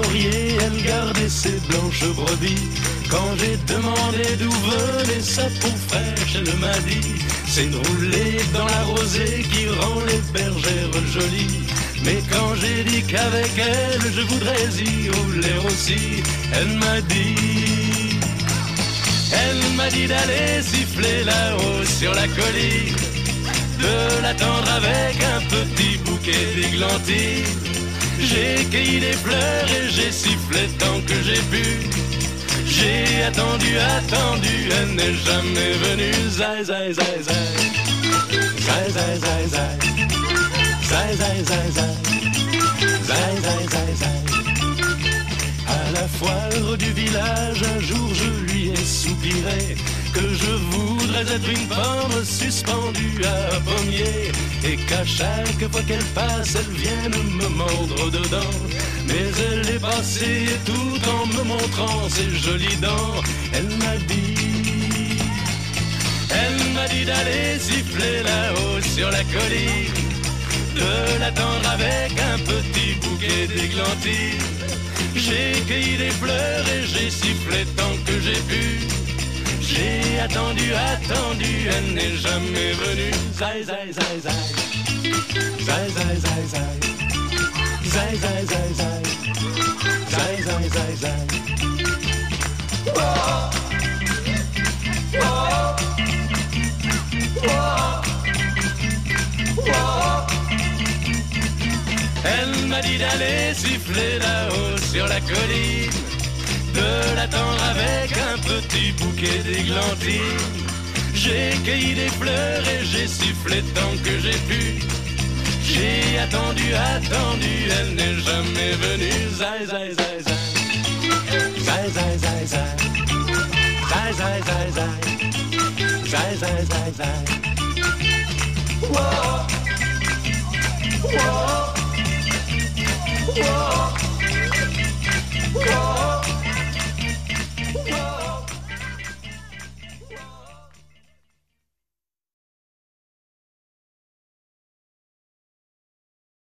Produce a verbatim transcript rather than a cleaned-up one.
laurier, elle gardait ses blanches brebis. Quand j'ai demandé d'où venait sa peau fraîche, elle m'a dit: c'est une roulée dans la rosée qui rend les bergères jolies. Mais quand j'ai dit qu'avec elle je voudrais y rouler aussi, elle m'a dit, elle m'a dit d'aller siffler là-haut sur la colline, de l'attendre avec un petit bouquet d'églantines. J'ai cueilli des fleurs et j'ai sifflé tant que j'ai pu. J'ai attendu, attendu, elle n'est jamais venue. Zai, zai, zai, zai. Zai, zai, zai, zai. Zai, zai, zai, zai. Zai, zai, zai, zai. À la foire du village, un jour je lui ai soupiré que je voudrais être une pomme suspendue à un pommier, et qu'à chaque fois qu'elle passe, elle vienne me mordre dedans. Mais elle est passée tout en me montrant ses jolies dents. Elle m'a dit, elle m'a dit d'aller siffler là-haut sur la colline, de l'attendre avec un petit bouquet d'églantines. J'ai cueilli des fleurs et j'ai sifflé tant que j'ai pu. J'ai attendu, attendu, elle n'est jamais venue. Zai, zai, zai, zai. Zai, zai, zai, zai. Zai, zai, zai, zai. Zai, zai, zai, zai. Whoa. Whoa. Whoa. Whoa. Elle m'a dit d'aller siffler là-haut sur la colline, de l'attendre avec un petit bouquet d'églantines. J'ai cueilli des fleurs et j'ai sifflé tant que j'ai pu. J'ai attendu, attendu, elle n'est jamais venue. Zai, zai, zai, zai. Zai, zai, zai, zai. Zai, zai, zai, zai. Zai, zai, zai, zai. Whoa. Whoa. Whoa. Whoa.